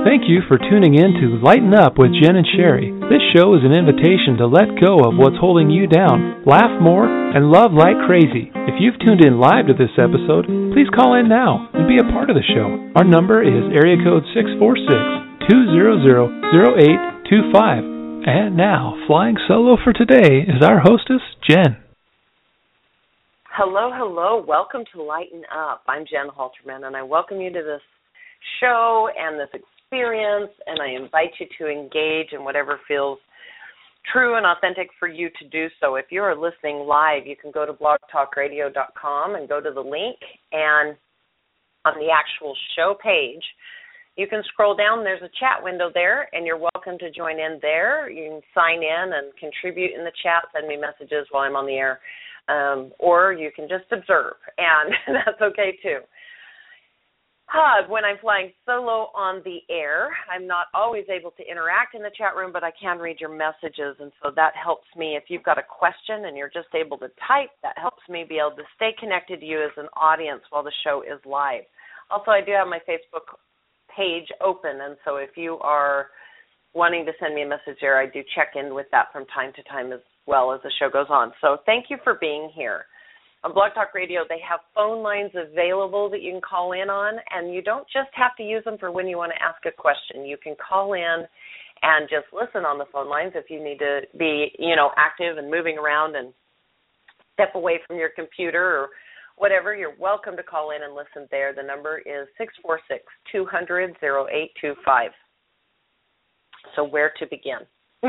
Thank you for tuning in to Lighten Up with Jen and Sherry. This show is an invitation to let go of what's holding you down, laugh more, and love like crazy. If you've tuned in live to this episode, please call in now and be a part of the show. Our number is area code 646-200-0825. And now, flying solo for today is our hostess, Jen. Hello, hello. Welcome to Lighten Up. I'm Jen Halterman, and I welcome you to this show and this experience, and I invite you to engage in whatever feels true and authentic for you to do so. If you are listening live, you can go to blogtalkradio.com and go to the link, and on the actual show page, you can scroll down. There's a chat window there, and you're welcome to join in there. You can sign in and contribute in the chat, send me messages while I'm on the air, or you can just observe, and that's okay too. When I'm flying solo on the air, I'm not always able to interact in the chat room, but I can read your messages, and so that helps me. If you've got a question and you're just able to type, that helps me be able to stay connected to you as an audience while the show is live. Also, I do have my Facebook page open, and so if you are wanting to send me a message there, I do check in with that from time to time as well as the show goes on. So thank you for being here. On Blog Talk Radio, they have phone lines available that you can call in on, and you don't just have to use them for when you want to ask a question. You can call in and just listen on the phone lines if you need to be, active and moving around and step away from your computer or whatever. You're welcome to call in and listen there. The number is 646-200-0825. So where to begin?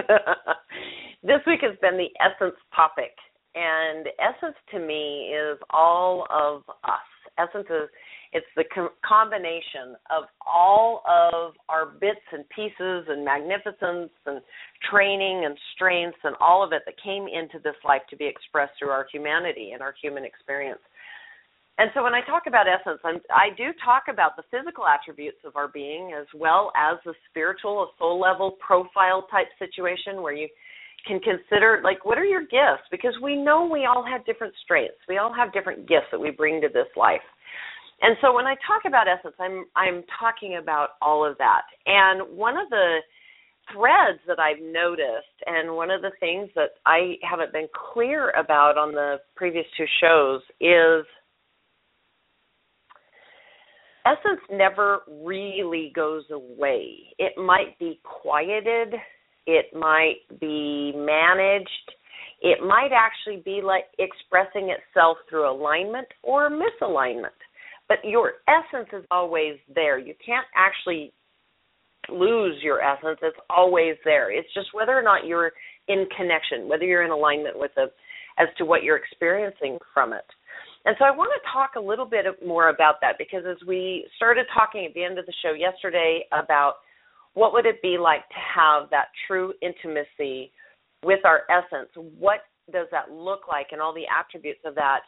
This week has been the essence topic. And essence to me is all of us. Essence it's the combination of all of our bits and pieces and magnificence and training and strengths and all of it that came into this life to be expressed through our humanity and our human experience. And so when I talk about essence, I do talk about the physical attributes of our being as well as the spiritual, a soul level profile type situation where you can consider, what are your gifts? Because we know we all have different strengths. We all have different gifts that we bring to this life. And so when I talk about essence, I'm talking about all of that. And one of the threads that I've noticed, and one of the things that I haven't been clear about on the previous two shows, is essence never really goes away. It might be quieted. It might be managed. It might actually be like expressing itself through alignment or misalignment. But your essence is always there. You can't actually lose your essence. It's always there. It's just whether or not you're in connection, whether you're in alignment with it as to what you're experiencing from it. And so I want to talk a little bit more about that, because as we started talking at the end of the show yesterday about what would it be like to have that true intimacy with our essence? What does that look like, and all the attributes of that?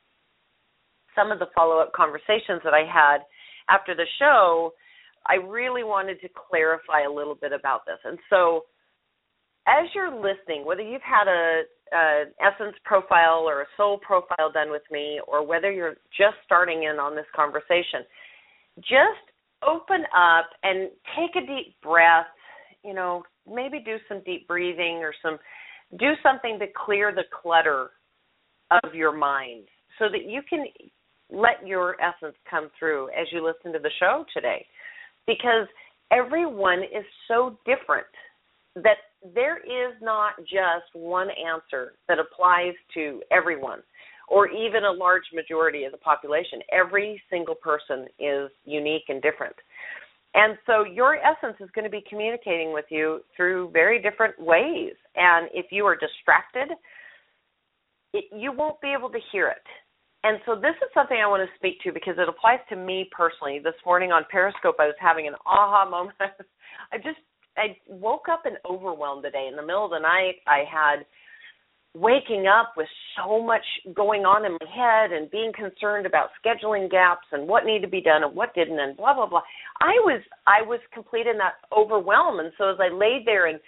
Some of the follow-up conversations that I had after the show, I really wanted to clarify a little bit about this. And so as you're listening, whether you've had an essence profile or a soul profile done with me, or whether you're just starting in on this conversation, just open up and take a deep breath, maybe do some deep breathing or do something to clear the clutter of your mind so that you can let your essence come through as you listen to the show today. Because everyone is so different that there is not just one answer that applies to everyone, or even a large majority of the population. Every single person is unique and different. And so your essence is going to be communicating with you through very different ways. And if you are distracted, you won't be able to hear it. And so this is something I want to speak to because it applies to me personally. This morning on Periscope, I was having an aha moment. I woke up and overwhelmed today. In the middle of the night, I had waking up with so much going on in my head and being concerned about scheduling gaps and what needed to be done and what didn't and blah, blah, blah. I was complete in that overwhelm. And so as I laid there and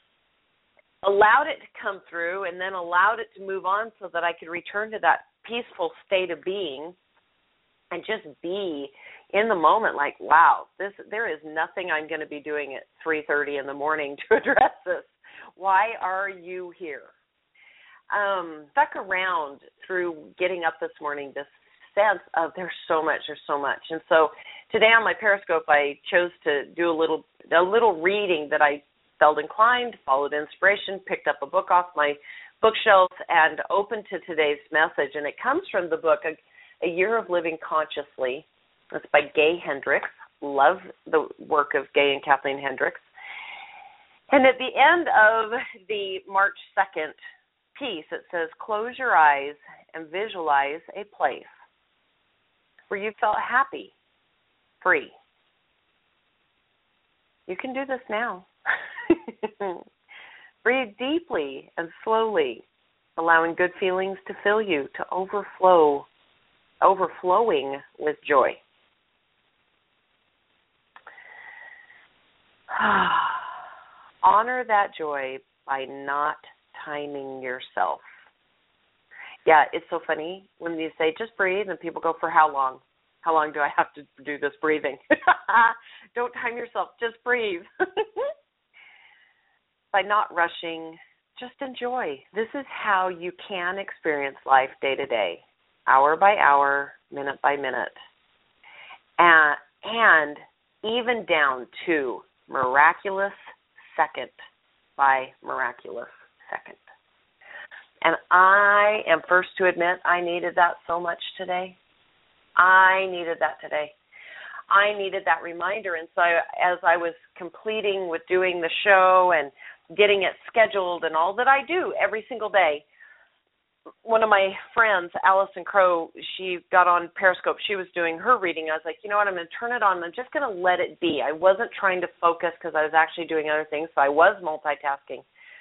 allowed it to come through and then allowed it to move on so that I could return to that peaceful state of being and just be in the moment, like, wow, there is nothing I'm going to be doing at 3:30 in the morning to address this. Why are you here? Stuck around through getting up this morning, this sense of there's so much. And so today on my Periscope, I chose to do a little reading that I felt inclined, followed inspiration, picked up a book off my bookshelf, and opened to today's message. And it comes from the book, A Year of Living Consciously. It's by Gay Hendricks. Love the work of Gay and Kathleen Hendricks. And at the end of the March 2nd piece, it says, close your eyes and visualize a place where you felt happy, free. You can do this now. Breathe deeply and slowly, allowing good feelings to fill you, to overflowing with joy. Honor that joy by not timing yourself. Yeah, it's so funny when you say just breathe and people go, for how long? How long do I have to do this breathing? Don't time yourself. Just breathe. By not rushing, just enjoy. This is how you can experience life day to day, hour by hour, minute by minute, and even down to miraculous second by miraculous second. And I am first to admit I needed that so much today. I needed that today. I needed that reminder. And so as I was completing with doing the show and getting it scheduled and all that I do every single day, one of my friends, Allison Crow, she got on Periscope. She was doing her reading. I was like, you know what, I'm going to turn it on. I'm just going to let it be. I wasn't trying to focus because I was actually doing other things, so I was multitasking.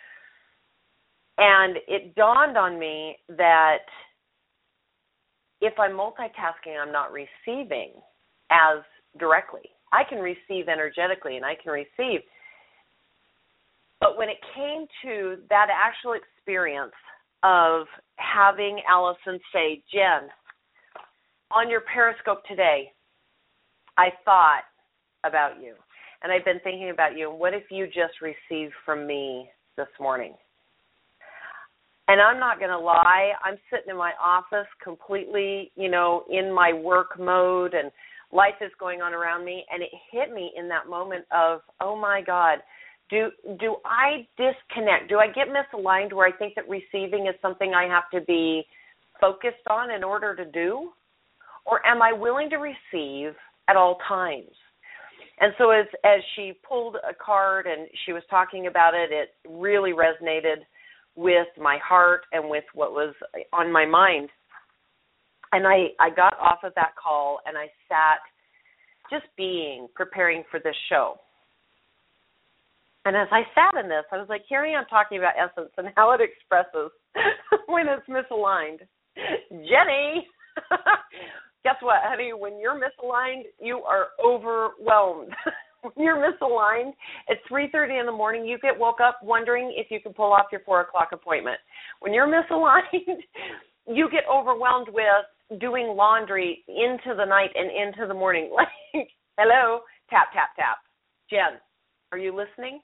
And it dawned on me that if I'm multitasking, I'm not receiving as directly. I can receive energetically, and I can receive. But when it came to that actual experience of having Allison say, Jen, on your Periscope today, I thought about you, and I've been thinking about you, and what if you just received from me this morning? And I'm not going to lie, I'm sitting in my office completely, in my work mode, and life is going on around me, and it hit me in that moment of, oh my God, do I disconnect? Do I get misaligned where I think that receiving is something I have to be focused on in order to do? Or am I willing to receive at all times? And so as she pulled a card and she was talking about it, it really resonated with my heart and with what was on my mind. And I got off of that call and I sat just preparing for this show. And as I sat in this, I was like, here I am talking about essence and how it expresses when it's misaligned. Jenny, guess what, honey? When you're misaligned, you are overwhelmed. When you're misaligned at 3:30 in the morning, you get woke up wondering if you can pull off your 4 o'clock appointment. When you're misaligned, you get overwhelmed with doing laundry into the night and into the morning. Like, hello, tap, tap, tap. Jen, are you listening?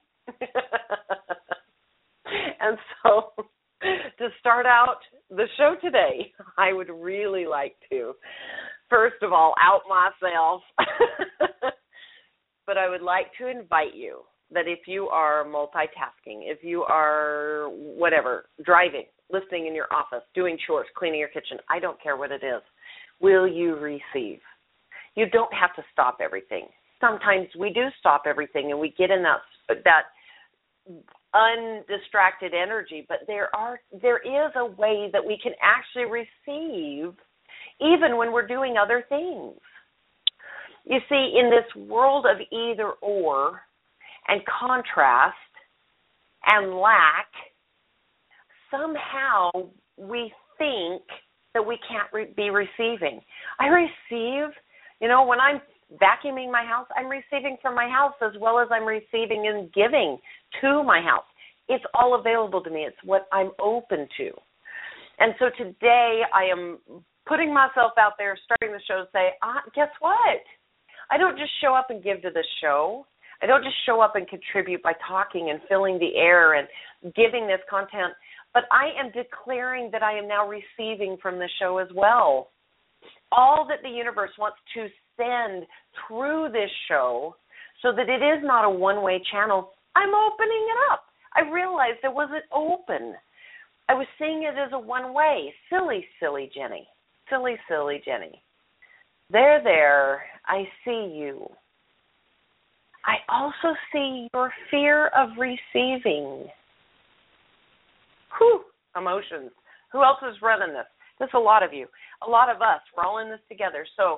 And so to start out the show today, I would really like to, first of all, out myself. But I would like to invite you that if you are multitasking, if you are whatever, driving, listening in your office, doing chores, cleaning your kitchen, I don't care what it is, will you receive? You don't have to stop everything. Sometimes we do stop everything and we get in that undistracted energy, but there is a way that we can actually receive even when we're doing other things. You see, in this world of either or and contrast and lack, somehow we think that we can't be receiving. I receive, when I'm vacuuming my house, I'm receiving from my house as well as I'm receiving and giving to my house. It's all available to me. It's what I'm open to. And so today I am putting myself out there, starting the show to say, guess what? I don't just show up and give to the show. I don't just show up and contribute by talking and filling the air and giving this content, but I am declaring that I am now receiving from the show as well. All that the universe wants to send through this show so that it is not a one-way channel, I'm opening it up. I realized it wasn't open. I was seeing it as a one-way. Silly, silly Jenny. Silly, silly Jenny. There, I see you. I also see your fear of receiving. Whew, emotions. Who else is running this? There's a lot of you. A lot of us. We're all in this together. So,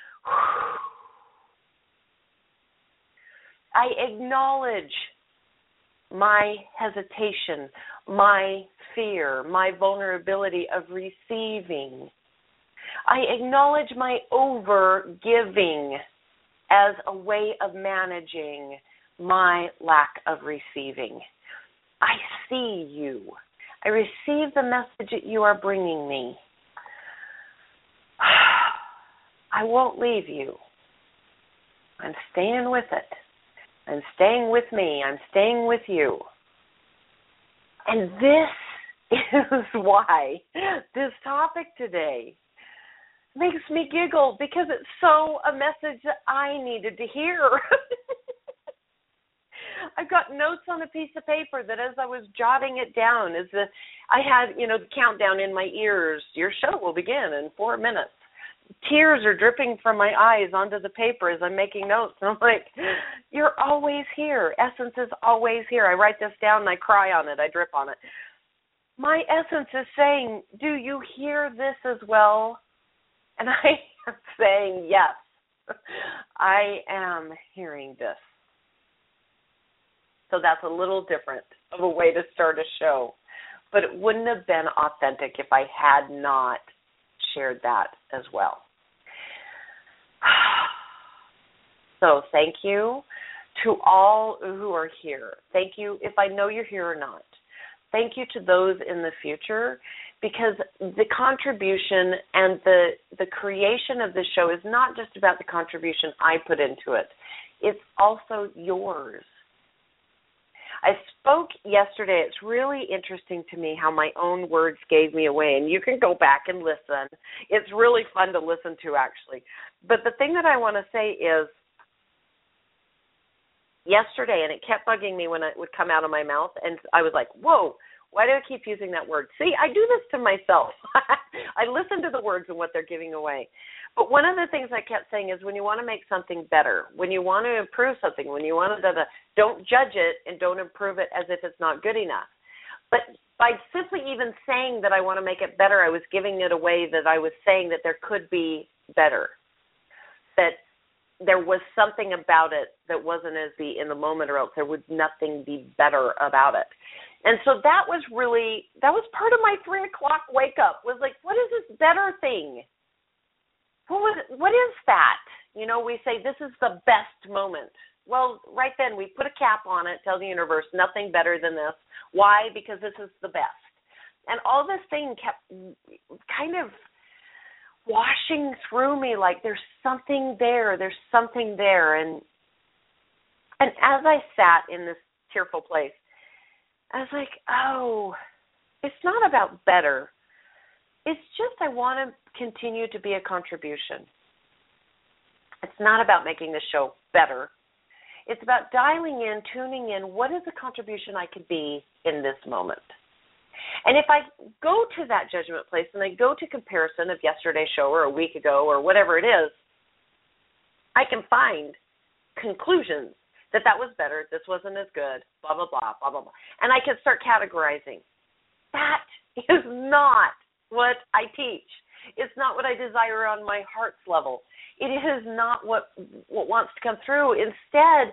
I acknowledge my hesitation, my fear, my vulnerability of receiving. I acknowledge my over-giving as a way of managing my lack of receiving. I see you. I receive the message that you are bringing me. I won't leave you. I'm staying with it. I'm staying with me. I'm staying with you. And this is why this topic today makes me giggle, because it's so a message that I needed to hear. I've got notes on a piece of paper that as I was jotting it down, I had, the countdown in my ears. Your show will begin in 4 minutes. Tears are dripping from my eyes onto the paper as I'm making notes. And I'm like, you're always here. Essence is always here. I write this down and I cry on it. I drip on it. My essence is saying, do you hear this as well? And I am saying, yes, I am hearing this. So that's a little different of a way to start a show. But it wouldn't have been authentic if I had not shared that as well. So thank you to all who are here. Thank you if I know you're here or not. Thank you to those in the future, because the contribution and the creation of this show is not just about the contribution I put into it. It's also yours. I spoke yesterday. It's really interesting to me how my own words gave me away, and you can go back and listen. It's really fun to listen to, actually. But the thing that I want to say is, yesterday, and it kept bugging me when it would come out of my mouth, and I was like, whoa, why do I keep using that word? See, I do this to myself. I listen to the words and what they're giving away. But one of the things I kept saying is when you want to make something better, when you want to improve something, when you want to, don't judge it and don't improve it as if it's not good enough. But by simply even saying that I want to make it better, I was giving it away that I was saying that there could be better, that there was something about it that wasn't as the in the moment, or else there would nothing be better about it. And so that was part of my 3 o'clock wake up, was like, what is this better thing? What is that? We say this is the best moment. Well, right then we put a cap on it, tell the universe nothing better than this. Why? Because this is the best. And all this thing kept kind of washing through me like there's something there. And as I sat in this tearful place, I was like, oh, it's not about better. It's just I want to continue to be a contribution. It's not about making the show better. It's about dialing in, tuning in, what is the contribution I could be in this moment? And if I go to that judgment place and I go to comparison of yesterday's show or a week ago or whatever it is, I can find conclusions that was better, this wasn't as good, blah, blah, blah, blah, blah, blah. And I can start categorizing. That is not what I teach. It's not what I desire on my heart's level. It is not what wants to come through. Instead,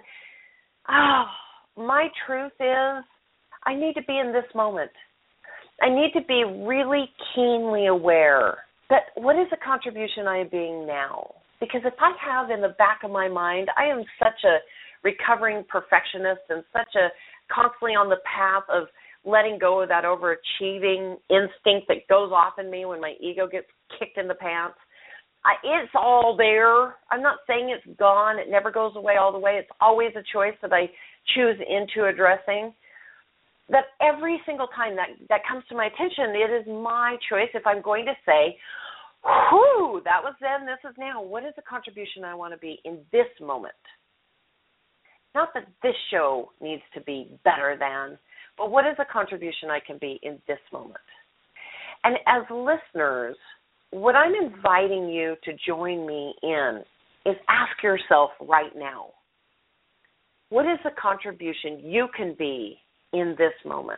my truth is I need to be in this moment. I need to be really keenly aware that what is the contribution I am being now? Because if I have in the back of my mind, I am such a recovering perfectionist and such a constantly on the path of letting go of that overachieving instinct that goes off in me when my ego gets kicked in the pants. It's all there. I'm not saying it's gone. It never goes away all the way. It's always a choice that I choose into addressing. That every single time that comes to my attention, it is my choice if I'm going to say, whew, that was then, this is now. What is the contribution I want to be in this moment? Not that this show needs to be better than, but what is the contribution I can be in this moment? And as listeners, what I'm inviting you to join me in is ask yourself right now, what is the contribution you can be in this moment?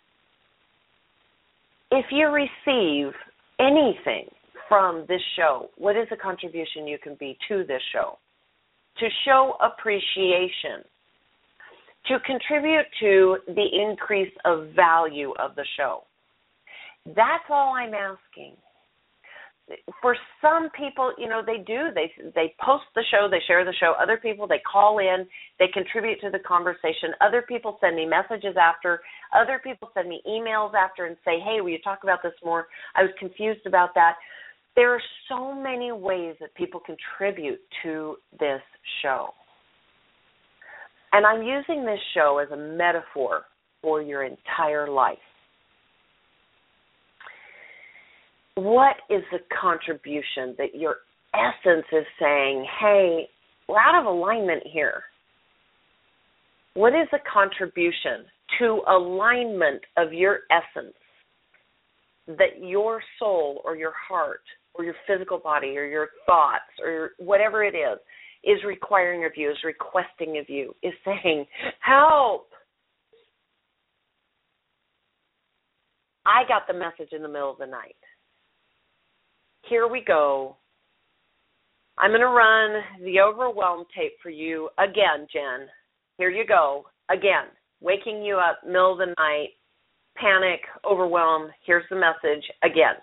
If you receive anything from this show, what is the contribution you can be to this show? To show appreciation, to contribute to the increase of value of the show. That's all I'm asking. For some people, they post the show, they share the show. Other people, they call in, they contribute to the conversation. Other people send me messages after. Other people send me emails after and say, hey, will you talk about this more? I was confused about that. There are so many ways that people contribute to this show. And I'm using this show as a metaphor for your entire life. What is the contribution that your essence is saying, hey, we're out of alignment here? What is the contribution to alignment of your essence that your soul or your heart or your physical body or your thoughts or whatever it is requiring of you, is requesting of you, is saying, help? I got the message in the middle of the night. Here we go. I'm going to run the overwhelm tape for you again, Jen. Here you go. Again, waking you up, middle of the night, panic, overwhelm. Here's the message again.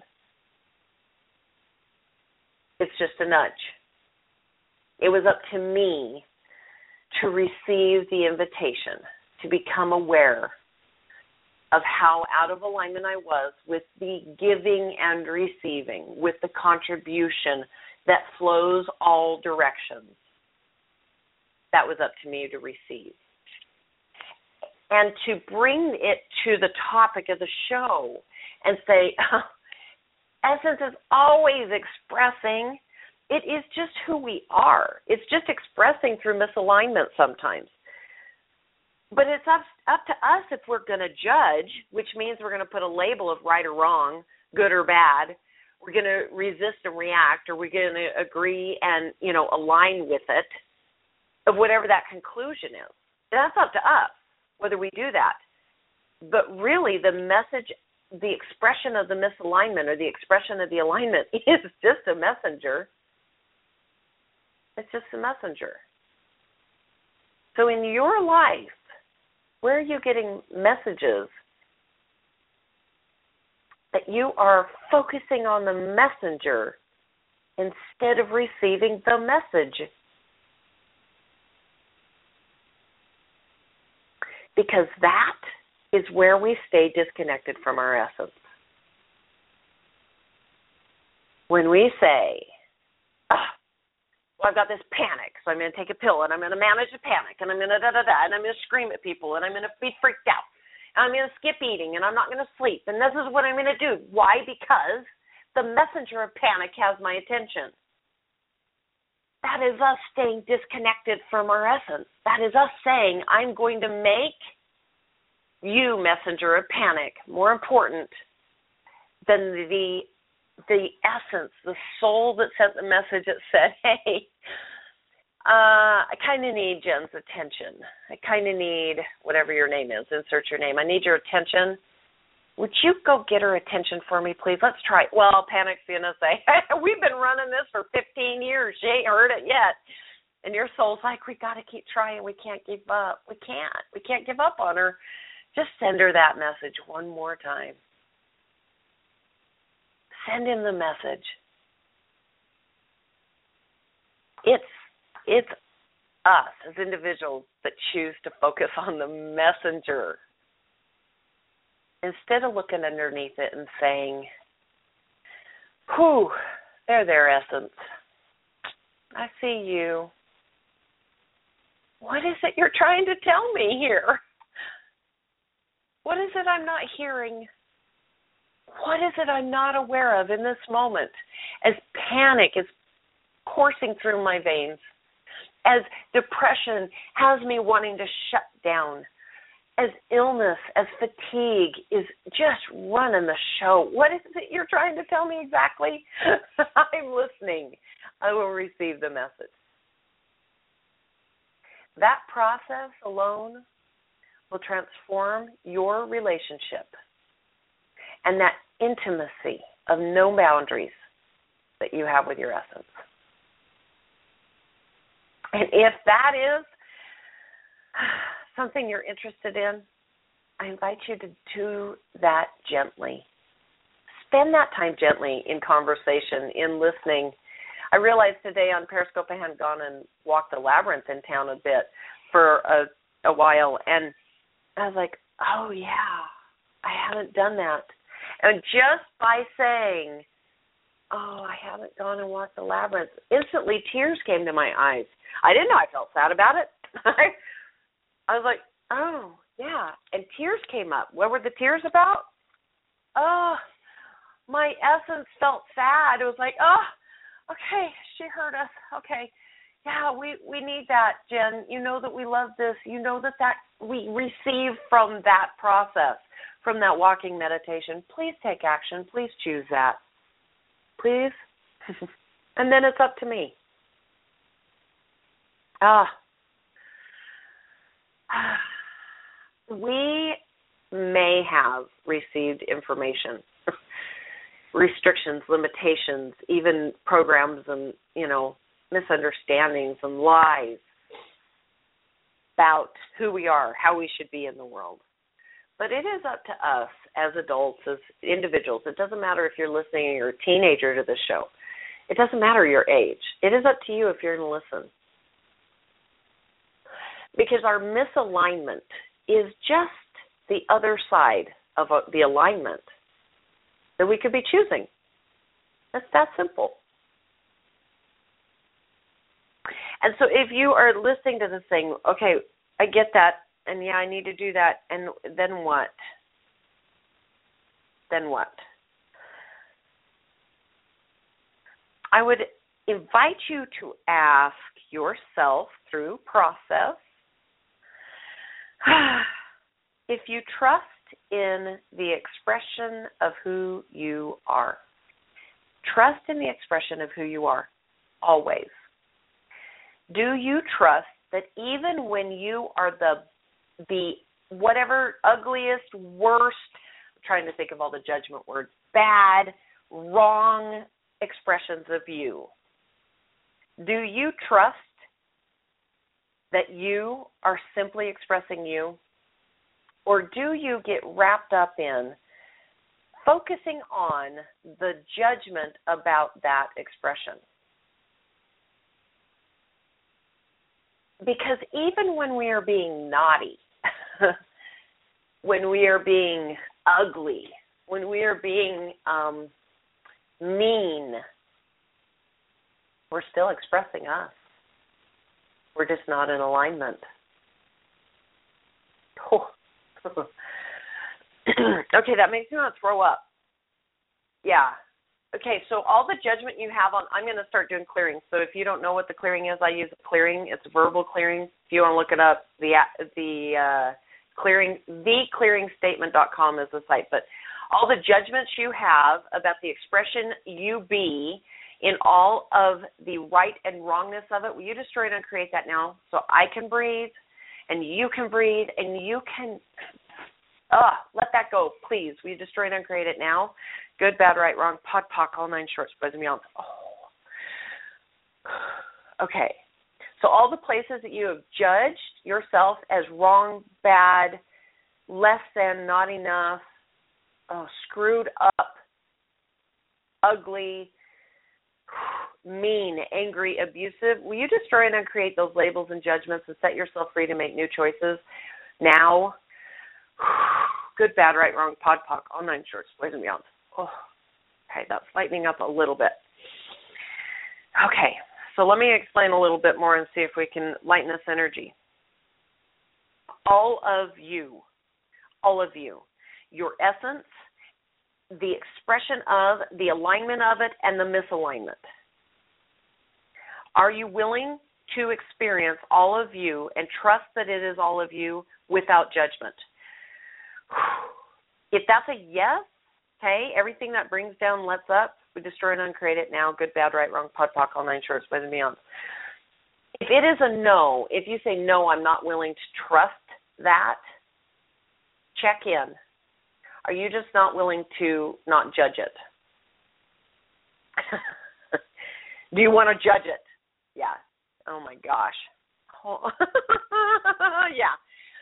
It's just a nudge. It was up to me to receive the invitation to become aware of how out of alignment I was with the giving and receiving, with the contribution that flows all directions. That was up to me to receive. And to bring it to the topic of the show and say, essence is always expressing. It is just who we are. It's just expressing through misalignment sometimes. But it's up to us if we're going to judge, which means we're going to put a label of right or wrong, good or bad. We're going to resist and react, or we're going to agree and, align with it, of whatever that conclusion is. That's up to us, whether we do that. But really, the message, the expression of the misalignment or the expression of the alignment is just a messenger. It's just a messenger. So in your life, where are you getting messages that you are focusing on the messenger instead of receiving the message? Because that is where we stay disconnected from our essence. When we say, I've got this panic, so I'm going to take a pill, and I'm going to manage the panic, and I'm going to da-da-da, and I'm going to scream at people, and I'm going to be freaked out, and I'm going to skip eating, and I'm not going to sleep, and this is what I'm going to do. Why? Because the messenger of panic has my attention. That is us staying disconnected from our essence. That is us saying, I'm going to make you, messenger of panic, more important than the essence, the soul that sent the message that said, hey, I kind of need Jen's attention. I kind of need whatever your name is. Insert your name. I need your attention. Would you go get her attention for me, please? Let's try it. Well, panic's going to say, hey, we've been running this for 15 years. She ain't heard it yet. And your soul's like, we got to keep trying. We can't give up. We can't. We can't give up on her. Just send her that message one more time. Send him the message. It's us as individuals that choose to focus on the messenger instead of looking underneath it and saying, whew, they're their essence. I see you. What is it you're trying to tell me here? What is it I'm not hearing? What is it I'm not aware of in this moment? As panic is coursing through my veins, as depression has me wanting to shut down, as illness, as fatigue is just running the show. What is it you're trying to tell me exactly? I'm listening. I will receive the message. That process alone will transform your relationship and that intimacy of no boundaries that you have with your essence. And if that is something you're interested in, I invite you to do that gently. Spend that time gently in conversation, in listening. I realized today on Periscope I hadn't gone and walked the labyrinth in town a bit for a while, and I was like, oh, yeah, I haven't done that. And just by saying, oh, I haven't gone and walked the labyrinth, instantly tears came to my eyes. I didn't know I felt sad about it. I was like, oh, yeah, and tears came up. What were the tears about? Oh, my essence felt sad. It was like, oh, okay, she heard us. Okay, yeah, we need that, Jen. You know that we love this. You know that we receive from that process, from that walking meditation. Please take action. Please choose that. Please. And then it's up to me. We may have received information, restrictions, limitations, even programs and, misunderstandings and lies about who we are, how we should be in the world. But it is up to us as adults, as individuals. It doesn't matter if you're listening or you're a teenager to this show. It doesn't matter your age. It is up to you if you're going to listen. Because our misalignment is just the other side of the alignment that we could be choosing. It's that simple. And so if you are listening to this thing, okay, I get that, and yeah, I need to do that, and then what? Then what? I would invite you to ask yourself through process if you trust in the expression of who you are. Trust in the expression of who you are, always. Do you trust that even when you are the whatever ugliest, worst, I'm trying to think of all the judgment words, bad, wrong expressions of you, do you trust that you are simply expressing you? Or do you get wrapped up in focusing on the judgment about that expression? Because even when we are being naughty, when we are being ugly, when we are being mean, we're still expressing us. We're just not in alignment. Oh. Okay, that makes me want to throw up. Yeah. Okay, so all the judgment you have on, I'm going to start doing clearing. So if you don't know what the clearing is, I use clearing. It's verbal clearing. If you want to look it up, the clearing, theclearingstatement.com is the site. But all the judgments you have about the expression you be in all of the right and wrongness of it, will you destroy it and create that now so I can breathe and you can breathe and you can let that go, please. Will you destroy it and create it now? Good, bad, right, wrong, POD, POC, all nine shorts, boys and beyonds. Okay. So all the places that you have judged yourself as wrong, bad, less than, not enough, screwed up, ugly, mean, angry, abusive, will you destroy and uncreate those labels and judgments and set yourself free to make new choices now? Good, bad, right, wrong, POD, POC, all nine shorts, boys and beyonds. Okay, that's lightening up a little bit. Okay, So let me explain a little bit more and see if we can lighten this energy. All of you, your essence, the expression of, the alignment of it, and the misalignment. Are you willing to experience all of you and trust that it is all of you without judgment? If that's a yes, okay, everything that brings down, lets up, we destroy and uncreate it now, good, bad, right, wrong, pod, poc, all nine shorts, boys and beyond. If it is a no, if you say, no, I'm not willing to trust that, check in. Are you just not willing to not judge it? Do you want to judge it? Yeah. Oh, my gosh. Oh. Yeah.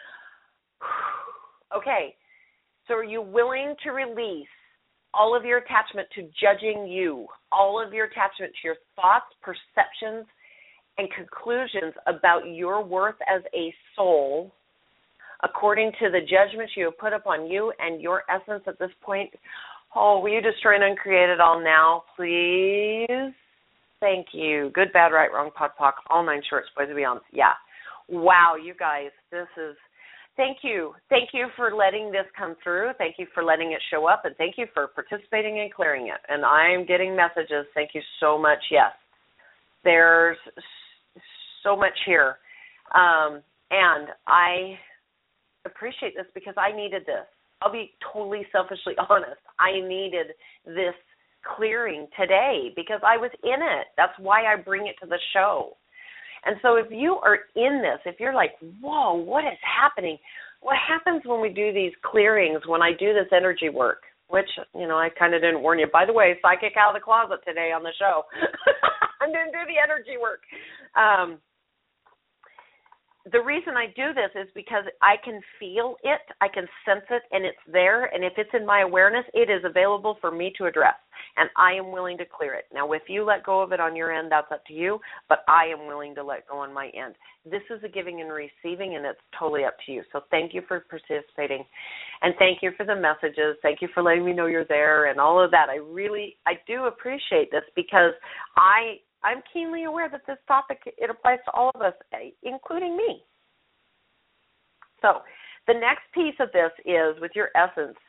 Okay. So are you willing to release all of your attachment to judging you, all of your attachment to your thoughts, perceptions, and conclusions about your worth as a soul, according to the judgments you have put upon you and your essence at this point? Oh, will you destroy and uncreate it all now, please? Thank you. Good, bad, right, wrong, pod, poc, all nine shorts, boys and beyonds. Yeah. Wow, you guys, this is... Thank you. Thank you for letting this come through. Thank you for letting it show up, and thank you for participating and clearing it. And I'm getting messages. Thank you so much. Yes, there's so much here. And I appreciate this because I needed this. I'll be totally selfishly honest. I needed this clearing today because I was in it. That's why I bring it to the show. And so if you are in this, if you're like, whoa, what is happening? What happens when we do these clearings, when I do this energy work, which, I kind of didn't warn you. By the way, psychic out of the closet today on the show. I didn't do the energy work. The reason I do this is because I can feel it, I can sense it, and it's there. And if it's in my awareness, it is available for me to address. And I am willing to clear it. Now, if you let go of it on your end, that's up to you. But I am willing to let go on my end. This is a giving and receiving, and it's totally up to you. So thank you for participating. And thank you for the messages. Thank you for letting me know you're there and all of that. I do appreciate this because I'm keenly aware that this topic, it applies to all of us, including me. So the next piece of this is with your essence.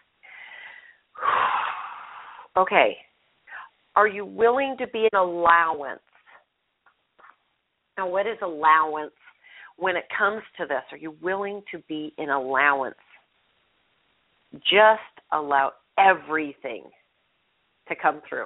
Okay. Are you willing to be an allowance? Now, what is allowance when it comes to this? Are you willing to be an allowance? Just allow everything to come through.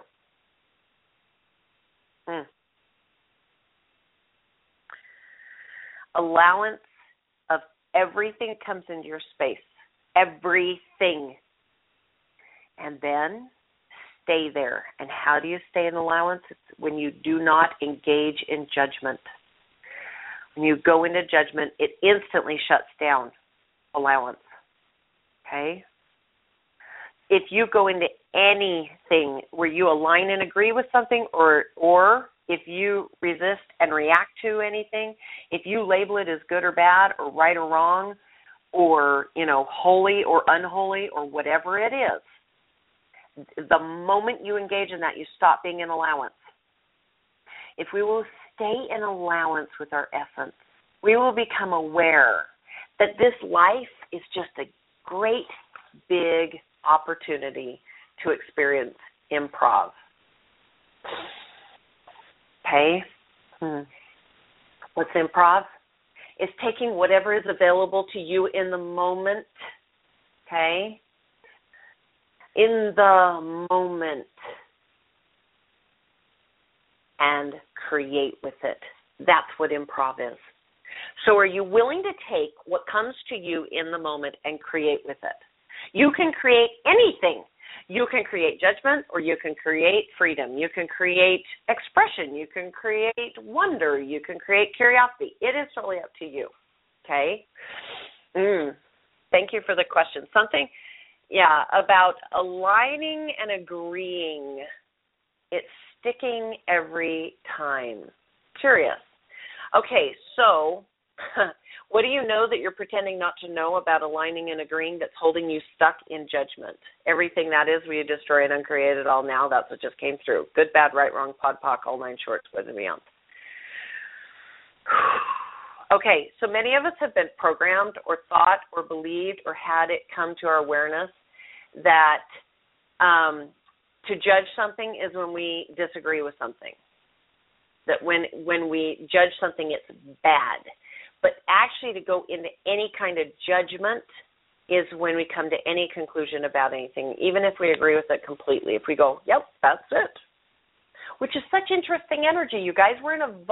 Allowance of everything that comes into your space. Everything. And then stay there. And how do you stay in allowance? It's when you do not engage in judgment. When you go into judgment, it instantly shuts down allowance. Okay? If you go into anything where you align and agree with something, or if you resist and react to anything, if you label it as good or bad or right or wrong or, holy or unholy or whatever it is, the moment you engage in that, you stop being in allowance. If we will stay in allowance with our essence, we will become aware that this life is just a great big opportunity to experience improv. Okay? What's improv? It's taking whatever is available to you in the moment, okay? In the moment, and create with it. That's what improv is. So are you willing to take what comes to you in the moment and create with it? You can create anything. You can create judgment, or you can create freedom. You can create expression. You can create wonder. You can create curiosity. It is totally up to you, okay? Thank you for the question. Something, about aligning and agreeing. It's sticking every time. Curious. Okay, so what do you know that you're pretending not to know about aligning and agreeing that's holding you stuck in judgment? Everything that is, will you destroy and uncreate it all now? That's what just came through. Good, bad, right, wrong, pod, poc, all nine shorts, boys and beyond. Okay, so many of us have been programmed or thought or believed or had it come to our awareness that to judge something is when we disagree with something. That when we judge something, it's bad. But actually to go into any kind of judgment is when we come to any conclusion about anything, even if we agree with it completely. If we go, yep, that's it. Which is such interesting energy, you guys. We're in the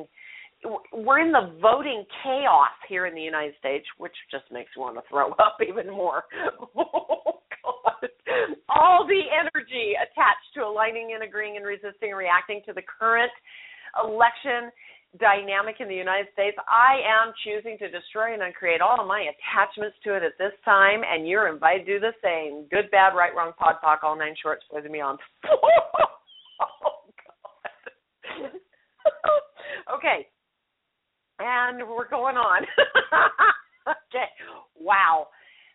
voting chaos here in the United States, which just makes me want to throw up even more. Oh, God. All the energy attached to aligning and agreeing and resisting and reacting to the current election dynamic in the United States. I am choosing to destroy and uncreate all of my attachments to it at this time, and you're invited to do the same. Good, bad, right, wrong, pod, poc, all nine shorts, boys and beyond. Oh, God. Okay. And we're going on. Okay. Wow.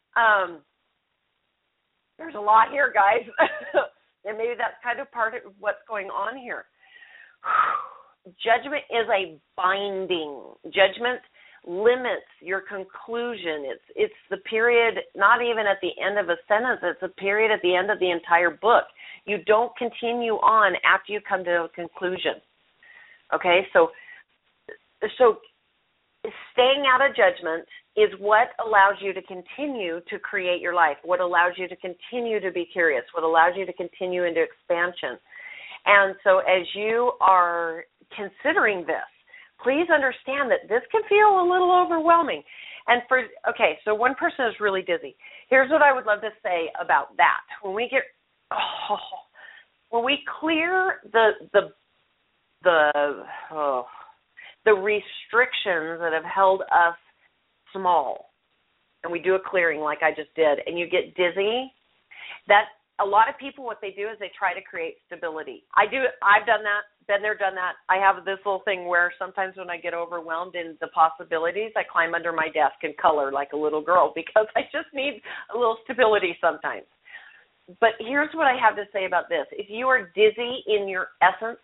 There's a lot here, guys. And maybe that's kind of part of what's going on here. Judgment is a binding. Judgment limits your conclusion. It's the period, not even at the end of a sentence, it's a period at the end of the entire book. You don't continue on after you come to a conclusion. Okay, so staying out of judgment is what allows you to continue to create your life, what allows you to continue to be curious, what allows you to continue into expansion. And so as you are considering this, please understand that this can feel a little overwhelming. And so one person is really dizzy. Here's what I would love to say about that. When we clear the restrictions that have held us small, and we do a clearing like I just did, and you get dizzy, that a lot of people, what they do is they try to create stability. I've done that, been there, done that. I have this little thing where sometimes when I get overwhelmed in the possibilities, I climb under my desk and color like a little girl because I just need a little stability sometimes. But here's what I have to say about this. If you are dizzy in your essence,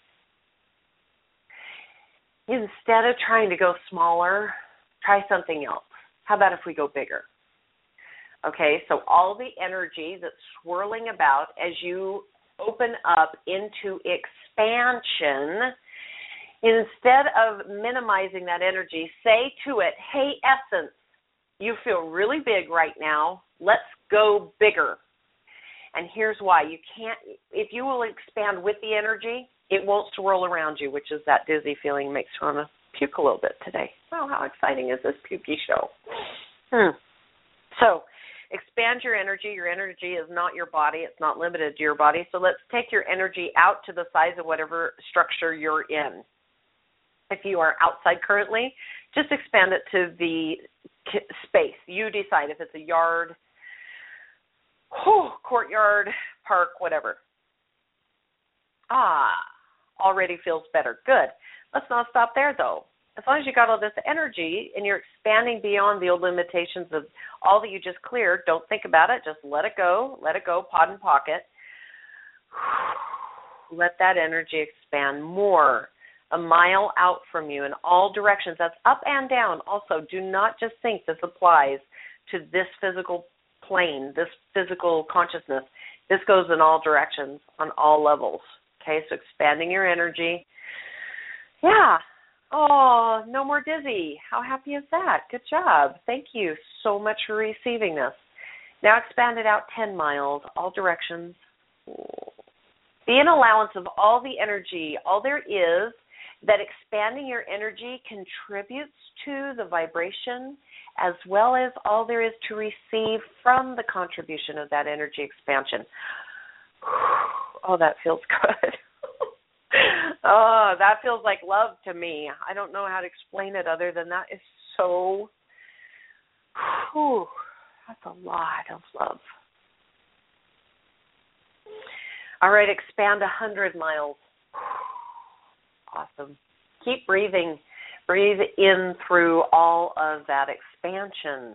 instead of trying to go smaller, try something else. How about if we go bigger? Okay, so all the energy that's swirling about as you open up into expansion, instead of minimizing that energy, say to it, hey, essence, you feel really big right now. Let's go bigger. And here's why. You can't, if you will expand with the energy, it won't swirl around you, which is that dizzy feeling makes me want to puke a little bit today. Wow, how exciting is this pukey show? So expand your energy. Your energy is not your body. It's not limited to your body. So let's take your energy out to the size of whatever structure you're in. If you are outside currently, just expand it to the space. You decide if it's a yard, courtyard, park, whatever. Already feels better. Good. Let's not stop there, though. As long as you got all this energy and you're expanding beyond the old limitations of all that you just cleared, don't think about it. Just let it go, pod and pocket. Let that energy expand more, a mile out from you in all directions. That's up and down. Also, do not just think this applies to this physical plane, this physical consciousness. This goes in all directions, on all levels. Okay, so expanding your energy. Yeah. Oh, no more dizzy. How happy is that? Good job. Thank you so much for receiving this. Now expand it out 10 miles, all directions. Be an allowance of all the energy. All there is that expanding your energy contributes to the vibration as well as all there is to receive from the contribution of that energy expansion. Oh, that feels good. Oh, that feels like love to me. I don't know how to explain it other than that is so, that's a lot of love. All right, expand 100 miles. Awesome. Keep breathing. Breathe in through all of that expansion.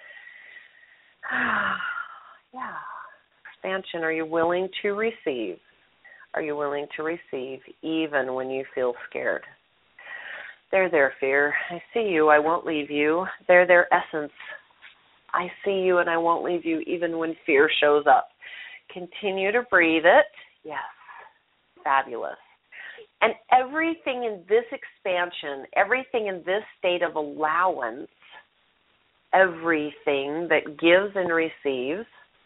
Yeah. Expansion. Are you willing to receive? Are you willing to receive even when you feel scared? There, fear. I see you. I won't leave you. There, essence. I see you and I won't leave you even when fear shows up. Continue to breathe it. Yes. Fabulous. And everything in this expansion, everything in this state of allowance, everything that gives and receives,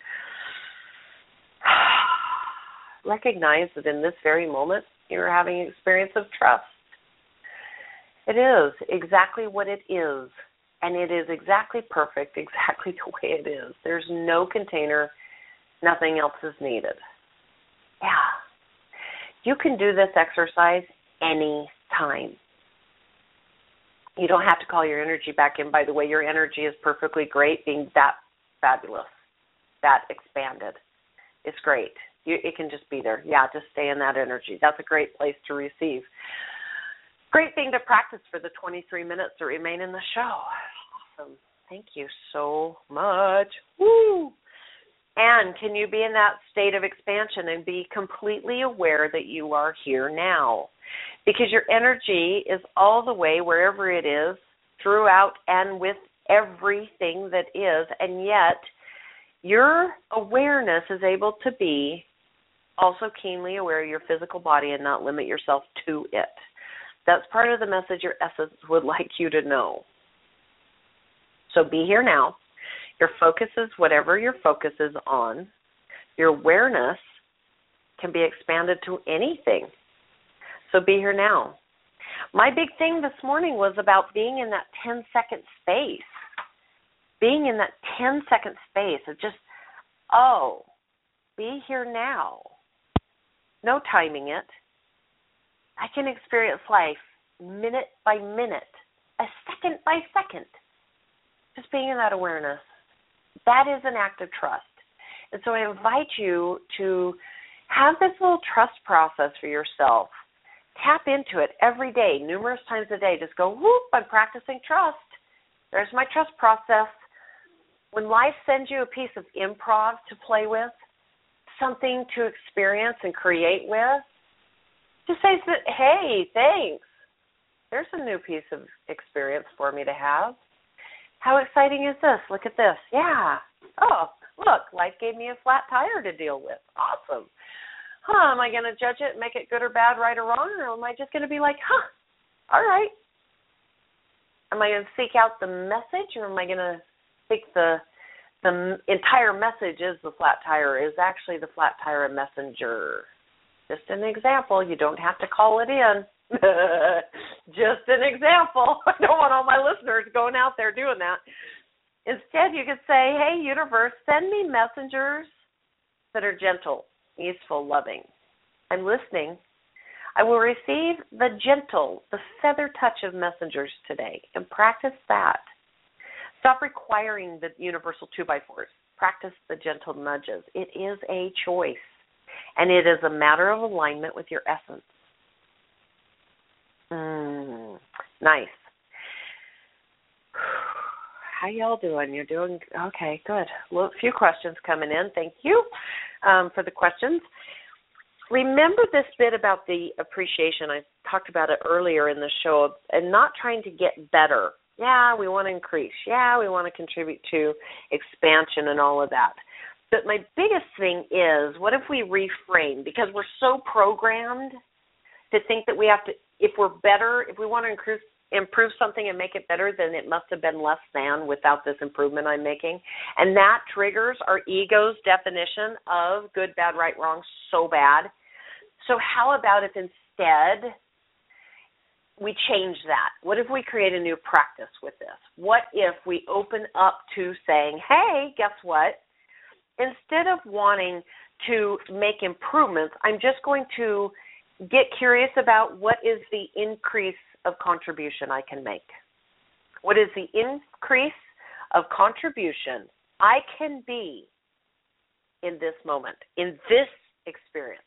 recognize that in this very moment you're having an experience of trust. It is exactly what it is, and it is exactly perfect, exactly the way it is. There's no container, nothing else is needed. Yeah. You can do this exercise any time. You don't have to call your energy back in. By the way, your energy is perfectly great, being that fabulous, that expanded. It's great. It can just be there. Yeah, just stay in that energy. That's a great place to receive. Great thing to practice for the 23 minutes that remain in the show. Awesome. Thank you so much. Woo! And can you be in that state of expansion and be completely aware that you are here now? Because your energy is all the way, wherever it is, throughout and with everything that is, and yet your awareness is able to be also keenly aware of your physical body and not limit yourself to it. That's part of the message your essence would like you to know. So be here now. Your focus is whatever your focus is on. Your awareness can be expanded to anything. So be here now. My big thing this morning was about being in that 10-second space. Being in that 10-second space of just, be here now. No timing it. I can experience life minute by minute, a second by second. Just being in that awareness. That is an act of trust. And so I invite you to have this little trust process for yourself. Tap into it every day, numerous times a day. Just go, whoop, I'm practicing trust. There's my trust process. When life sends you a piece of improv to play with, something to experience and create with, just say, hey, thanks. There's a new piece of experience for me to have. How exciting is this? Look at this. Yeah. Oh, look, life gave me a flat tire to deal with. Awesome. Am I going to judge it, make it good or bad, right or wrong, or am I just going to be like, all right. Am I going to seek out the message, or am I going to think the entire message is the flat tire, is actually the flat tire a messenger? Just an example. You don't have to call it in. Just an example. I don't want all my listeners going out there doing that. Instead, you could say, hey, universe, send me messengers that are gentle, easeful, loving. I'm listening. I will receive the gentle, the feather touch of messengers today, and practice that. Stop requiring the universal 2x4s. Practice the gentle nudges. It is a choice, and it is a matter of alignment with your essence. Nice. How y'all doing? You're doing okay, good. A few questions coming in. Thank you for the questions. Remember this bit about the appreciation. I talked about it earlier in the show, and not trying to get better. Yeah, we want to increase. Yeah, we want to contribute to expansion and all of that. But my biggest thing is, what if we reframe? Because we're so programmed to think that we have to, if we're better, if we want to improve something and make it better, then it must have been less than without this improvement I'm making. And that triggers our ego's definition of good, bad, right, wrong so bad. So how about if instead we change that? What if we create a new practice with this? What if we open up to saying, hey, guess what? Instead of wanting to make improvements, I'm just going to get curious about what is the increase of contribution I can make. What is the increase of contribution I can be in this moment, in this experience?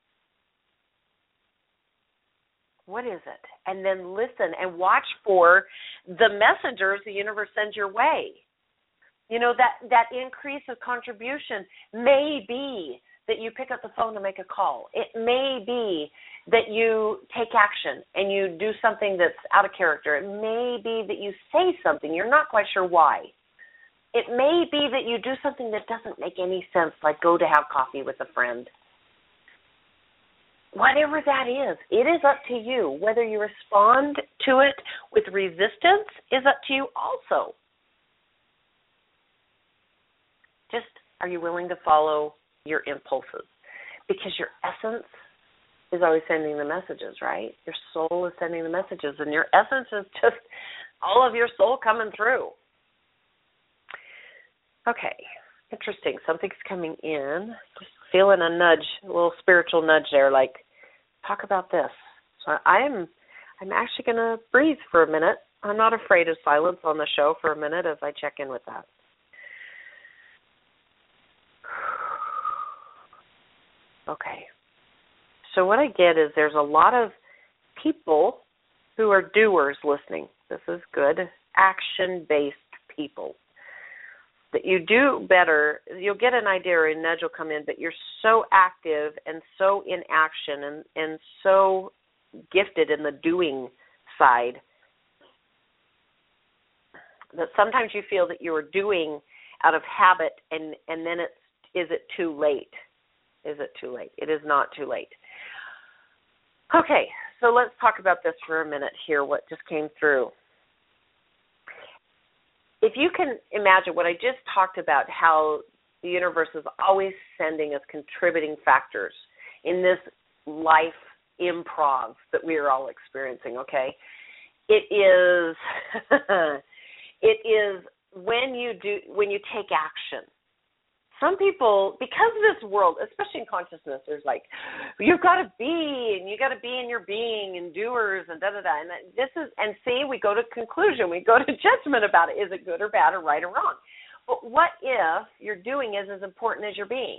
What is it? And then listen and watch for the messengers the universe sends your way. You know, that increase of contribution may be that you pick up the phone to make a call. It may be that you take action and you do something that's out of character. It may be that you say something, you're not quite sure why. It may be that you do something that doesn't make any sense, like go to have coffee with a friend. Whatever that is, it is up to you. Whether you respond to it with resistance is up to you also. Just, are you willing to follow your impulses? Because your essence is always sending the messages, right? Your soul is sending the messages, and your essence is just all of your soul coming through. Okay, interesting. Something's coming in. Just feeling a nudge, a little spiritual nudge there, like, talk about this. So I'm actually going to breathe for a minute. I'm not afraid of silence on the show for a minute as I check in with that. Okay. So what I get is there's a lot of people who are doers listening. This is good. Action-based people. That you do better, you'll get an idea or a nudge will come in, but you're so active and so in action and so gifted in the doing side that sometimes you feel that you are doing out of habit and then is it too late? Is it too late? It is not too late. Okay, so let's talk about this for a minute here, what just came through. If you can imagine what I just talked about, how the universe is always sending us contributing factors in this life improv that we are all experiencing, okay? It is when you take action. Some people, because of this world, especially in consciousness, there's like, you've got to be, and you got to be in your being, and doers, and da-da-da. And this is, and see, we go to conclusion. We go to judgment about it. Is it good or bad or right or wrong? But what if your doing is as important as your being?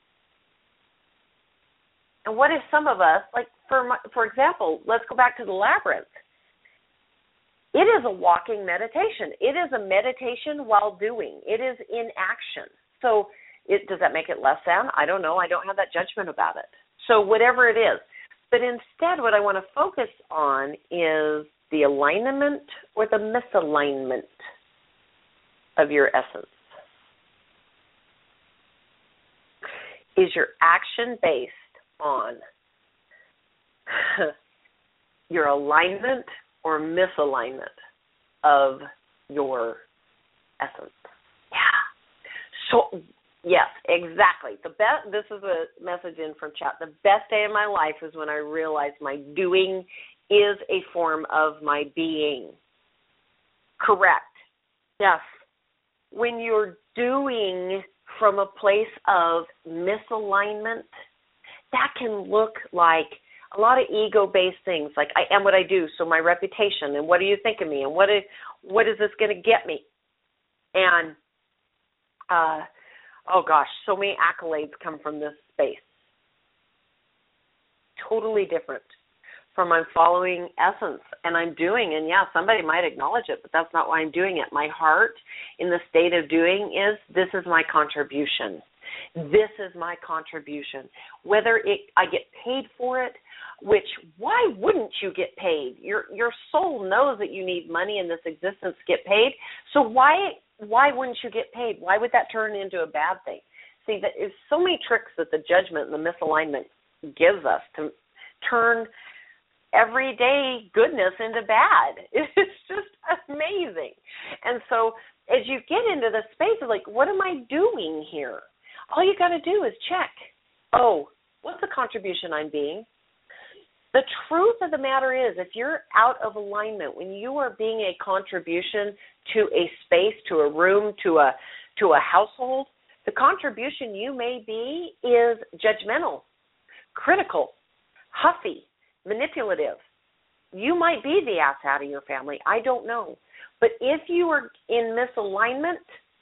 And what if some of us, like, for example, let's go back to the labyrinth. It is a walking meditation. It is a meditation while doing. It is in action. So does that make it less than? I don't know. I don't have that judgment about it. So whatever it is. But instead, what I want to focus on is the alignment or the misalignment of your essence. Is your action based on your alignment or misalignment of your essence? Yeah. So, yes, exactly. This is a message in from chat. The best day of my life is when I realized my doing is a form of my being. Correct. Yes. When you're doing from a place of misalignment, that can look like a lot of ego-based things, like I am what I do, so my reputation, and what do you think of me, and what is this going to get me? And, oh gosh, so many accolades come from this space. Totally different from I'm following essence, and I'm doing, and yeah, somebody might acknowledge it, but that's not why I'm doing it. My heart in the state of doing is, this is my contribution. This is my contribution. Whether I get paid for it, which why wouldn't you get paid? Your soul knows that you need money in this existence to get paid. So why wouldn't you get paid? Why would that turn into a bad thing? See, there's so many tricks that the judgment and the misalignment gives us to turn everyday goodness into bad. It's just amazing. And so as you get into the space of like, what am I doing here? All you got to do is check. Oh, what's the contribution I'm being? The truth of the matter is, if you're out of alignment, when you are being a contribution to a space, to a room, to a household, the contribution you may be is judgmental, critical, huffy, manipulative. You might be the ass out of your family. I don't know. But if you are in misalignment,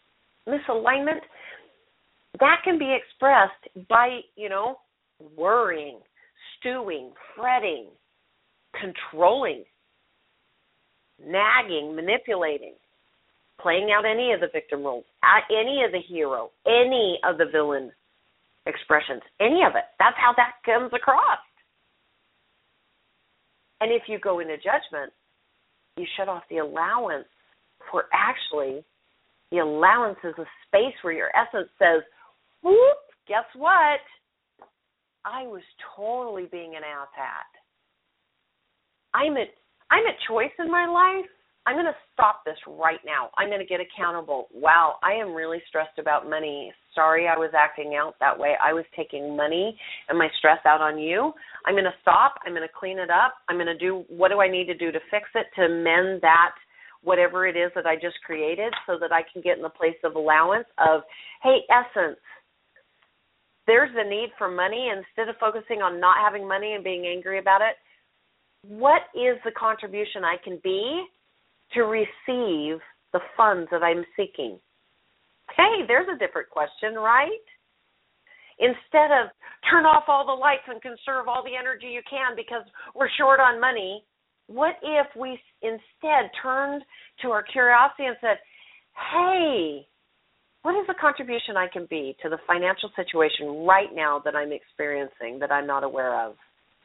that can be expressed by, worrying, stewing, fretting, controlling, nagging, manipulating, playing out any of the victim roles, any of the hero, any of the villain expressions, any of it. That's how that comes across. And if you go into judgment, you shut off the allowance for actually the allowance is a space where your essence says, whoop, guess what? I was totally being an asshat. I'm at choice in my life. I'm going to stop this right now. I'm going to get accountable. Wow, I am really stressed about money. Sorry I was acting out that way. I was taking money and my stress out on you. I'm going to stop. I'm going to clean it up. I'm going to do what do I need to do to fix it, to mend that, whatever it is that I just created, so that I can get in the place of allowance of, hey, essence, there's the need for money. Instead of focusing on not having money and being angry about it, what is the contribution I can be to receive the funds that I'm seeking? Hey, there's a different question, right? Instead of turn off all the lights and conserve all the energy you can because we're short on money, what if we instead turned to our curiosity and said, hey, what is the contribution I can be to the financial situation right now that I'm experiencing that I'm not aware of?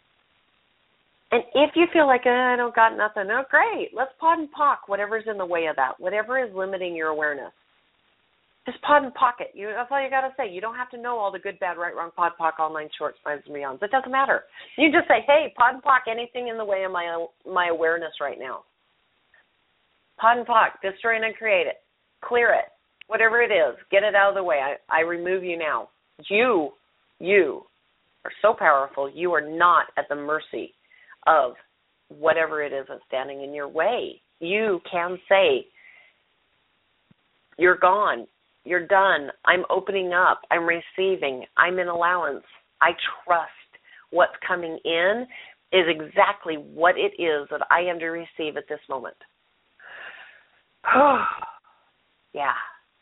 And if you feel like, I don't got nothing, oh, great, let's pod and pock whatever's in the way of that, whatever is limiting your awareness. Just pod and pock it. That's all you got to say. You don't have to know all the good, bad, right, wrong, pod, pock, online, shorts, slides, and beyonds. It doesn't matter. You just say, hey, pod and pock anything in the way of my awareness right now. Pod and pock, destroy and uncreate it. Clear it. Whatever it is, get it out of the way. I remove you now. You are so powerful. You are not at the mercy of whatever it is that's standing in your way. You can say, you're gone. You're done. I'm opening up. I'm receiving. I'm in allowance. I trust what's coming in is exactly what it is that I am to receive at this moment. Yeah.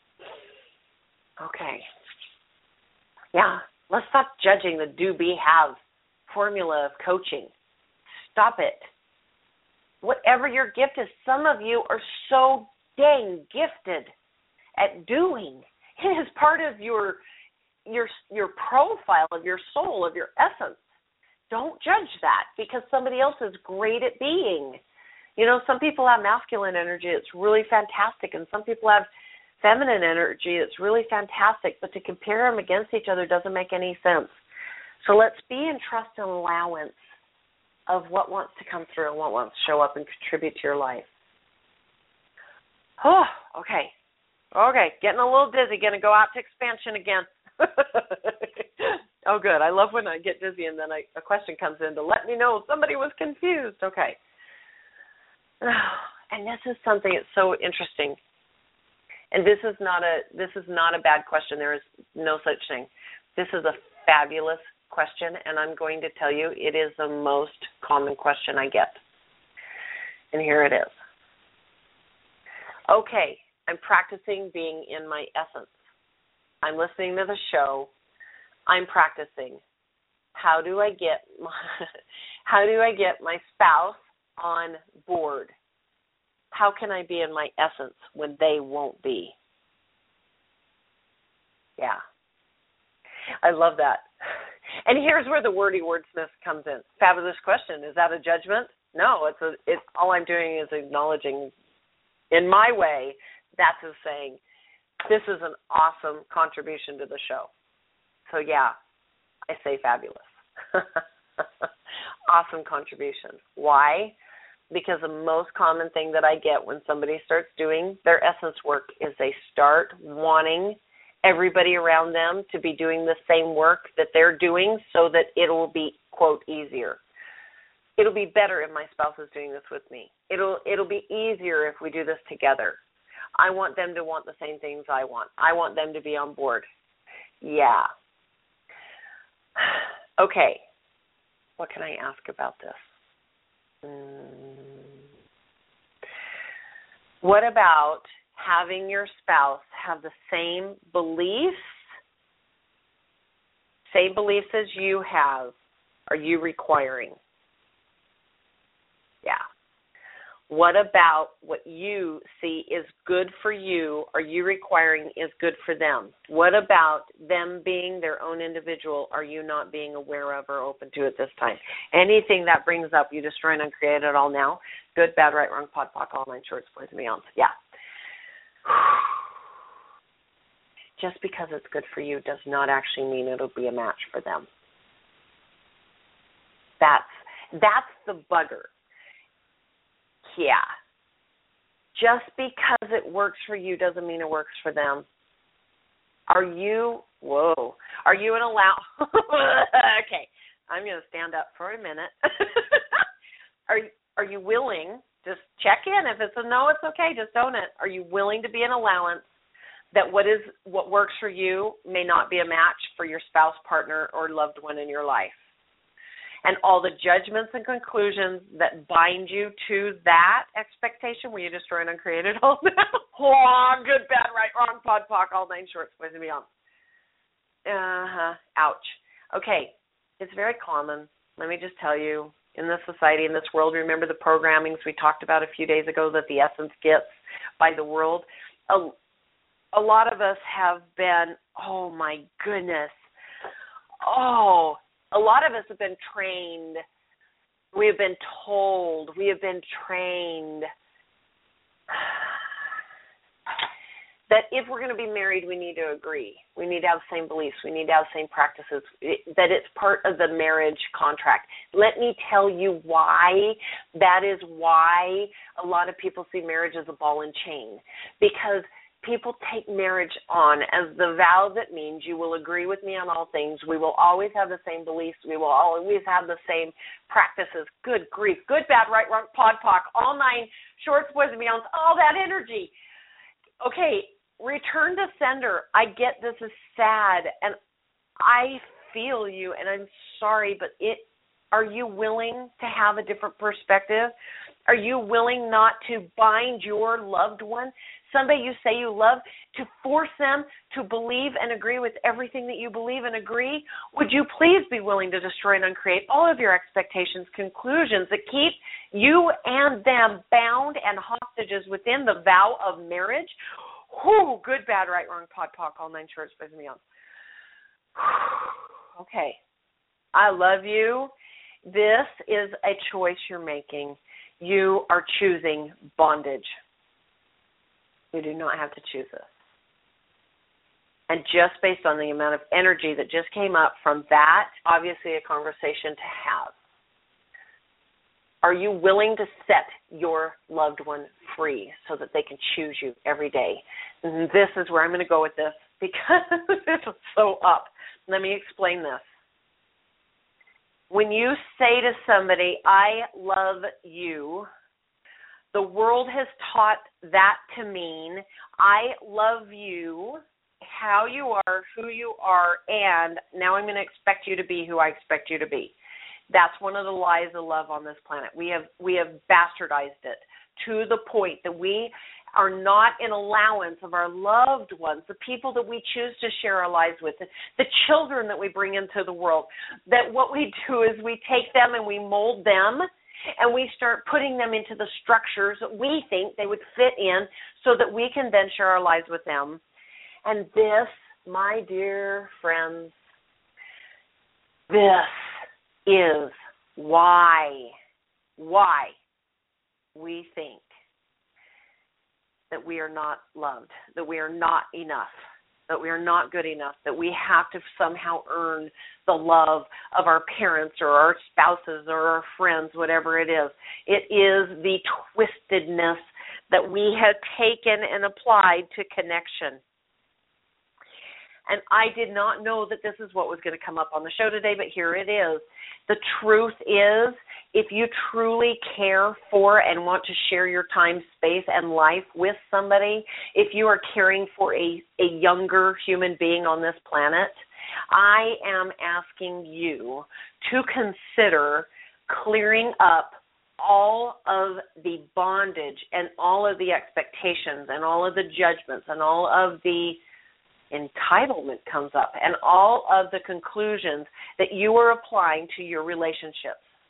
Okay. Yeah. Let's stop judging the do, be, have formula of coaching. Stop it. Whatever your gift is, some of you are so dang gifted at doing. It is part of your profile of your soul, of your essence. Don't judge that because somebody else is great at being. You know, some people have masculine energy that's really fantastic, and some people have feminine energy that's really fantastic, but to compare them against each other doesn't make any sense. So let's be in trust and allowance of what wants to come through and what wants to show up and contribute to your life. Oh, okay. Okay, getting a little dizzy. Going to go out to expansion again. Oh, good. I love when I get dizzy and then a question comes in to let me know somebody was confused. Okay. And this is something that's so interesting. And this is not a bad question. There is no such thing. This is a fabulous question, and I'm going to tell you it is the most common question I get. And here it is. Okay, I'm practicing being in my essence. I'm listening to the show. I'm practicing. How do I get my spouse on board? How can I be in my essence when they won't be? Yeah. I love that. And here's where the wordy wordsmith comes in. Fabulous question. Is that a judgment? No, it's all I'm doing is acknowledging in my way. That's just saying this is an awesome contribution to the show. So yeah, I say fabulous. Awesome contribution. Why? Because the most common thing that I get when somebody starts doing their essence work is they start wanting everybody around them to be doing the same work that they're doing so that it will be, quote, easier. It'll be better if my spouse is doing this with me. It'll be easier if we do this together. I want them to want the same things I want. I want them to be on board. Yeah. Okay. What can I ask about this? What about having your spouse have the same beliefs as you have? Are you requiring? Yeah. What about what you see is good for you or you requiring is good for them? What about them being their own individual are you not being aware of or open to at this time? Anything that brings up, you destroy and uncreate it all now. Good, bad, right, wrong, pod, poc, all nine shorts, boys and beyonds. Yeah. Just because it's good for you does not actually mean it'll be a match for them. That's the bugger. Yeah. Just because it works for you doesn't mean it works for them. Are you an okay, I'm going to stand up for a minute. Are you willing, just check in. If it's a no, it's okay, just own it. Are you willing to be an allowance that what works for you may not be a match for your spouse, partner, or loved one in your life? And all the judgments and conclusions that bind you to that expectation where you destroy and uncreate it all now. Good, bad, right, wrong, pod, poc, all nine shorts, boys and beyond. Ouch. Okay, it's very common. Let me just tell you, in this society, in this world, remember the programmings we talked about a few days ago that the essence gets by the world? A lot of us have been, oh my goodness, a lot of us have been trained, we have been told, we have been trained that if we're going to be married, we need to agree. We need to have the same beliefs. We need to have the same practices, that it's part of the marriage contract. Let me tell you why. That is why a lot of people see marriage as a ball and chain, because people take marriage on as the vow that means you will agree with me on all things. We will always have the same beliefs. We will always have the same practices. Good grief. Good, bad, right, wrong, pod, poc, all nine shorts, boys and beyonds, all that energy. Okay, return to sender. I get this is sad, and I feel you, and I'm sorry, but are you willing to have a different perspective? Are you willing not to bind your loved one, somebody you say you love, to force them to believe and agree with everything that you believe and agree? Would you please be willing to destroy and uncreate all of your expectations, conclusions that keep you and them bound and hostages within the vow of marriage? Good, bad, right, wrong, pod, poc, all nine shorts, boys and beyond. Okay. I love you. This is a choice you're making. You are choosing bondage. You do not have to choose this. And just based on the amount of energy that just came up from that, obviously a conversation to have. Are you willing to set your loved one free so that they can choose you every day? And this is where I'm going to go with this because it's so up. Let me explain this. When you say to somebody, I love you, the world has taught that to mean I love you, how you are, who you are, and now I'm going to expect you to be who I expect you to be. That's one of the lies of love on this planet. We have bastardized it to the point that we are not in allowance of our loved ones, the people that we choose to share our lives with, the children that we bring into the world, that what we do is we take them and we mold them and we start putting them into the structures that we think they would fit in so that we can then share our lives with them. And this, my dear friends, this is why we think that we are not loved, that we are not enough, that we are not good enough, that we have to somehow earn the love of our parents or our spouses or our friends, whatever it is. It is the twistedness that we have taken and applied to connection. And I did not know that this is what was going to come up on the show today, but here it is. The truth is, if you truly care for and want to share your time, space, and life with somebody, if you are caring for a younger human being on this planet, I am asking you to consider clearing up all of the bondage and all of the expectations and all of the judgments and all of the entitlement comes up and all of the conclusions that you are applying to your relationships.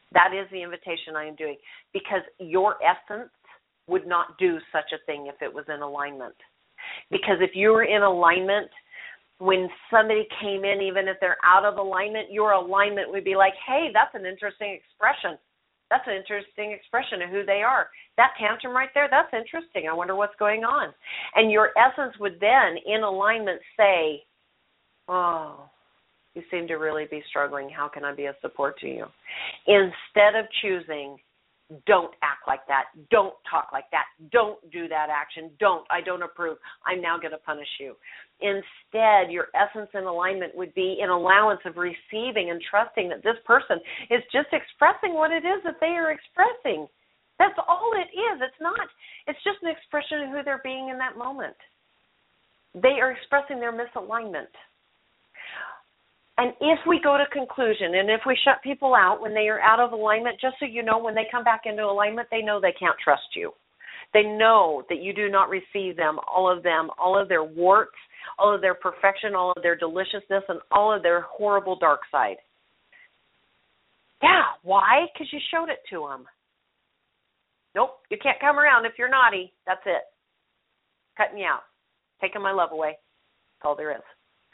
That is the invitation I am doing, because your essence would not do such a thing if it was in alignment. Because if you were in alignment, when somebody came in, even if they're out of alignment, your alignment would be like, hey, that's an interesting expression. That's an interesting expression of who they are. That tantrum right there, that's interesting. I wonder what's going on. And your essence would then, in alignment, say, oh, you seem to really be struggling. How can I be a support to you? Instead of choosing, don't act like that. Don't talk like that. Don't do that action. I don't approve. I'm now going to punish you. Instead, your essence and alignment would be in allowance of receiving and trusting that this person is just expressing what it is that they are expressing. That's all it is. It's just an expression of who they're being in that moment. They are expressing their misalignment. And if we go to conclusion, and if we shut people out when they are out of alignment, just so you know, when they come back into alignment, they know they can't trust you. They know that you do not receive them, all of their warts, all of their perfection, all of their deliciousness, and all of their horrible dark side. Yeah, why? Because you showed it to them. Nope, you can't come around if you're naughty. That's it. Cutting you out. Taking my love away. That's all there is.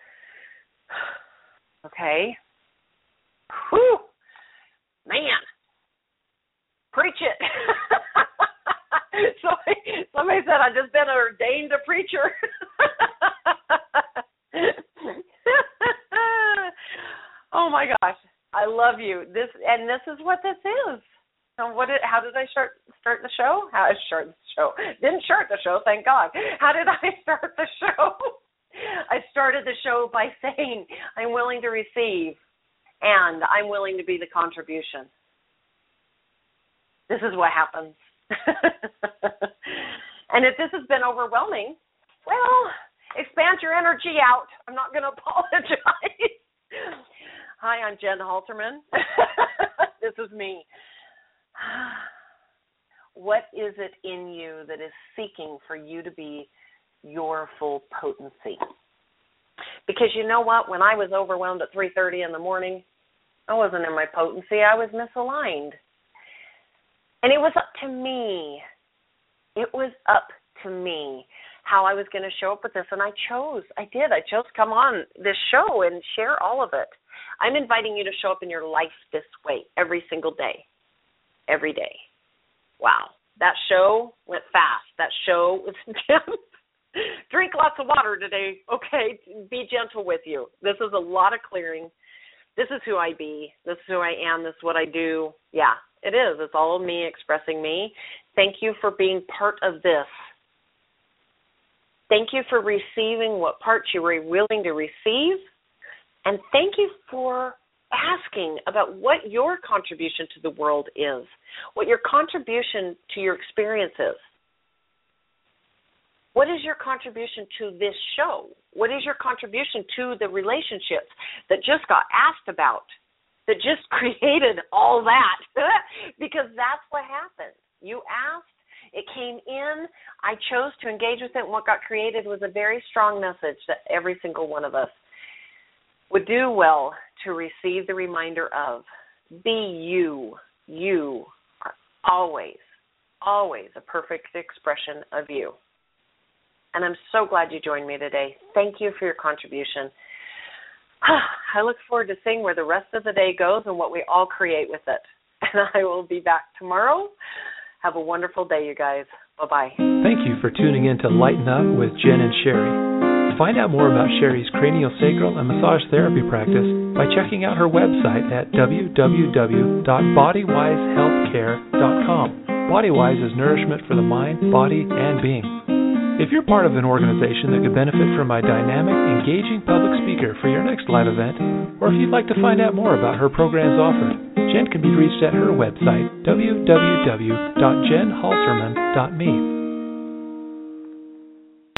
Okay. Whew. Man. Preach it. Somebody said I've just been ordained a preacher. Oh my gosh. I love you. This is what this is. And how did I start the show? Didn't start the show, thank God. How did I start the show? I started the show by saying I'm willing to receive and I'm willing to be the contribution. This is what happens. And if this has been overwhelming, well, expand your energy out. I'm not going to apologize. Hi, I'm Jen Halterman. This is me. What is it in you that is seeking for you to be your full potency? Because you know what? When I was overwhelmed at 3:30 in the morning, I wasn't in my potency. I was misaligned. And it was up to me. It was up to me how I was going to show up with this. And I chose to come on this show and share all of it. I'm inviting you to show up in your life this way every single day. Every day. Wow. That show went fast. That show was intense. Drink lots of water today, okay? Be gentle with you. This is a lot of clearing. This is who I be. This is who I am. This is what I do. Yeah, it is. It's all of me expressing me. Thank you for being part of this. Thank you for receiving what parts you were willing to receive. And thank you for asking about what your contribution to the world is, what your contribution to your experience is. What is your contribution to this show? What is your contribution to the relationships that just got asked about, that just created all that? Because that's what happened. You asked, it came in, I chose to engage with it, and what got created was a very strong message that every single one of us would do well to receive the reminder of. Be you. You are always, always a perfect expression of you. And I'm so glad you joined me today. Thank you for your contribution. I look forward to seeing where the rest of the day goes and what we all create with it. And I will be back tomorrow. Have a wonderful day, you guys. Bye-bye. Thank you for tuning in to Lighten Up with Jen and Sherry. Find out more about Sherry's craniosacral and massage therapy practice by checking out her website at www.bodywisehealthcare.com. Bodywise is nourishment for the mind, body, and being. If you're part of an organization that could benefit from a dynamic, engaging public speaker for your next live event, or if you'd like to find out more about her programs offered, Jen can be reached at her website, www.jenhalterman.me.